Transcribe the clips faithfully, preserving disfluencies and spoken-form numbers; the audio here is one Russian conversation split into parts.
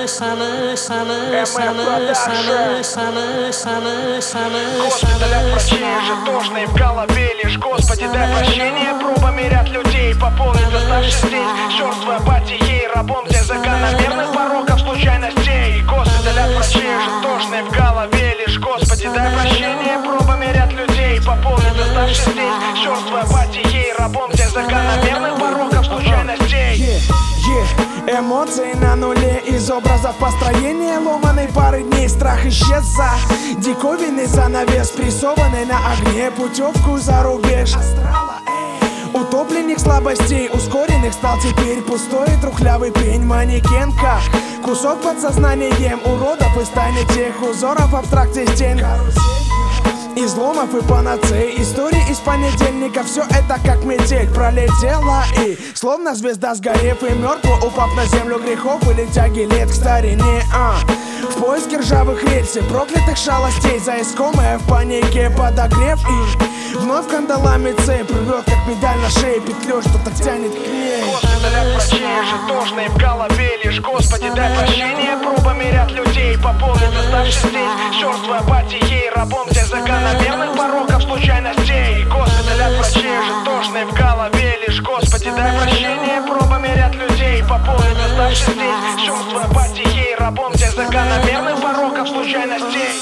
Госпиталь от врачей же тошный в голове лишь. Господи, дай прощение пробами ряд людей пополнит оставшись здесь. Черствой апатией, рабом для закономерных пороков, случайностей. Госпиталь от врачей же тошный в голове лишь. Господи, дай прощение пробами ряд людей пополнит оставшись здесь. Черствой апатией, рабом для закономерных пороков, случайностей. Эмоции на нуле, из образов построения ломаной пары дней страх исчез за диковинный занавес, прессованный на огне путевку за рубеж астрала. Утопленник слабостей ускоренных стал теперь пустой трухлявый пень, манекенка, кусок подсознанием уродов и станет тех узоров абстракции стен. Изломов и панацей, истории из понедельника. Все это как метель пролетела и, словно звезда сгорев и мертво упав на землю грехов или тяги лет к старине, а в поиске ржавых рельс и проклятых шалостей, за искомое в панике подогрев и вновь кандалами цепь рвет, как медаль на шее петлю, что так тянет к ней. Госпиталь от врачей же тошный в голове лишь. Господи, дай прощение пробами ряд людей пополнит оставшись здесь. Черствой апатией, рабом для закономерных пороков, случайностей. Госпиталь от врачей же тошный в голове лишь. Господи, дай прощение пробами ряд людей пополнит оставшись здесь. Черствой апатией, рабом для закономерных пороков, случайностей.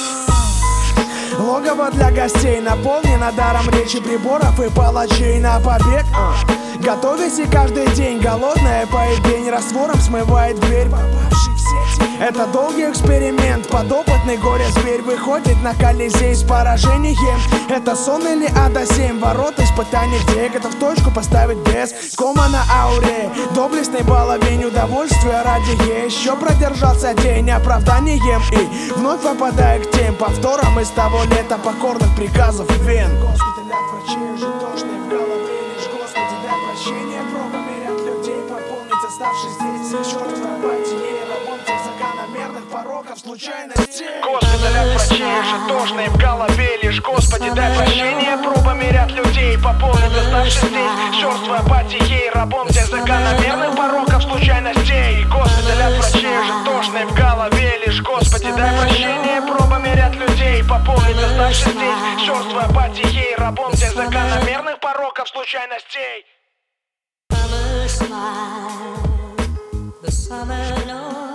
Логово для гостей наполнено даром речи приборов и палачей на побег. а. Готовясь и каждый день голодная поедень раствором смывает дверь, попавший в сеть. Это долгий эксперимент, подопытный горе-зверь выходит на Колизей с поражением. Это сон или ада семь, ворот испытаний где готов точку поставить без кома на ауре. Доблестный баловень удовольствия ради еще продержался день оправданием и вновь попадая к тем повторам из того лета покорных приказов вен. Госпиталь от врачей же тошный в голове лишь. Господи, дай прощение пробами ряд людей пополнить оставшись здесь. Чёртова апатия, рабом тех закономерных пороков, случайностей. Госпиталь от врачей же тошный в голове лишь. Господи, дай прощение пробами ряд людей пополнит оставшись здесь. Чёртова апатией, рабом для закономерных пороков, случайностей. Госпиталь от врачей же тошный в голове лишь. Господи, дай прощение пробами ряд людей пополнит оставшись здесь. Черствой апатией, рабом для закономерных пороков, случайностей. Summer smile, the summer noise.